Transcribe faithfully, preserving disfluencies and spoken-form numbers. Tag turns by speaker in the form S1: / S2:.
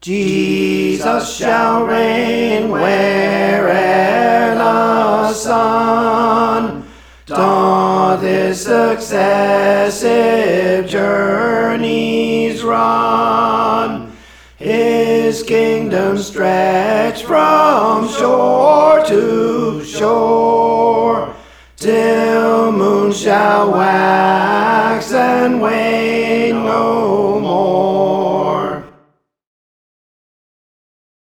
S1: Jesus shall reign where'er the sun doth his successive journeys run. His kingdom stretch from shore to shore, till moon shall wax and wane no